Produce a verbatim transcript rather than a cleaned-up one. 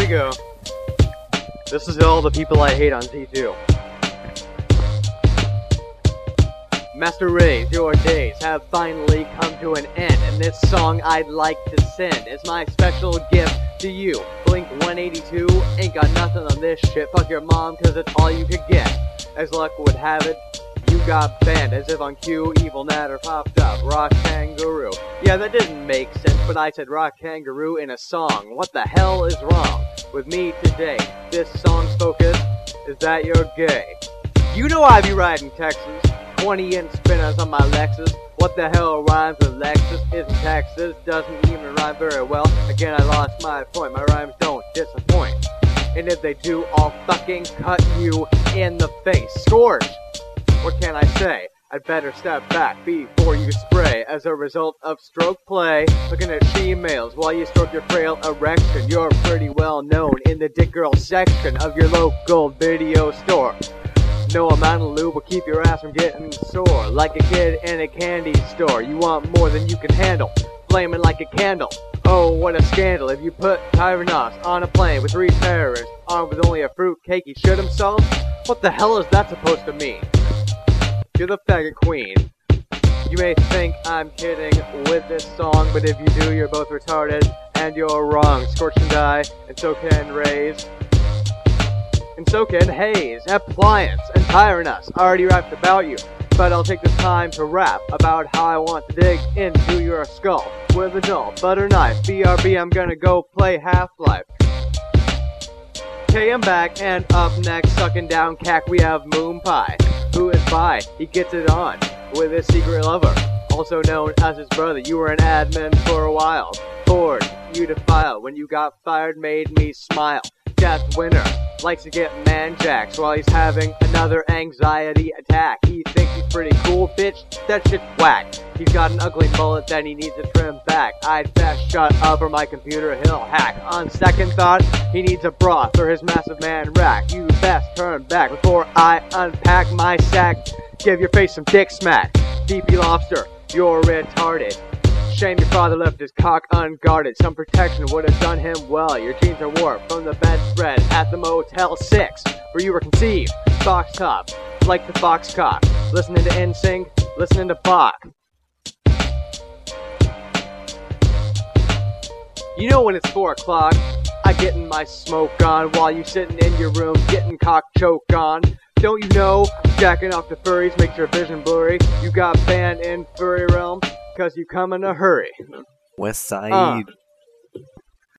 go. This is all the people I hate on T two. Master Rays, your days have finally come to an end, and this song I'd like to send is my special gift to you. Blink one eighty-two ain't got nothing on this shit. Fuck your mom, cause it's all you could get. As luck would have it, you got banned as if on cue. Evil Natter popped up. Rock Kangaroo. Yeah, that didn't make sense, but I said Rock Kangaroo in a song. What the hell is wrong with me today? This song's focus is that you're gay. You know I be riding Texas, twenty inch spinners on my Lexus. What the hell rhymes with Lexus? Isn't Texas? Doesn't even rhyme very well. Again, I lost my point. My rhymes don't disappoint. And if they do, I'll fucking cut you in the face. Scorch! What can I say? I'd better step back before you spray. As a result of stroke play, looking at she-males while you stroke your frail erection. You're pretty well known in the dick girl section of your local video store. No amount of lube will keep your ass from getting sore. Like a kid in a candy store. You want more than you can handle. Flaming like a candle. Oh, what a scandal. If you put Tyrannos on a plane with three terrorists armed with only a fruitcake, he shit himself? What the hell is that supposed to mean? You're the faggot queen. You may think I'm kidding with this song, but if you do, you're both retarded and you're wrong. Scorch and die, and so can Rays. And so can Haze, Appliance, and Tyrannus. I already rapped about you, but I'll take the time to rap about how I want to dig into your skull with a dull butter knife. B R B, I'm gonna go play Half-Life. Okay, I'm back, and up next, sucking down cack, we have Moon Pie. Who is bi? He gets it on with his secret lover, also known as his brother. You were an admin for a while. Bored, you defile. When you got fired, made me smile. Death Winner likes to get man-jacks while he's having another anxiety attack. He thinks he's pretty cool, bitch. That shit's whack. He's got an ugly mullet that he needs to trim back. I'd best shut up or my computer he'll hack. On second thought, he needs a broth or his massive man rack. You best turn back before I unpack my sack. Give your face some dick smack. D P Lobster, you're retarded. Shame your father left his cock unguarded. Some protection would have done him well. Your jeans are warped from the bedspread at the Motel six, where you were conceived. Box top, like the Fox cock. Listening to N Sync, listening to Bach. You know when it's four o'clock, I getting my smoke on while you sitting in your room getting cock choke on. Don't you know jacking off to furries makes your vision blurry? You got banned in furry realm cause you come in a hurry. West Side. Uh.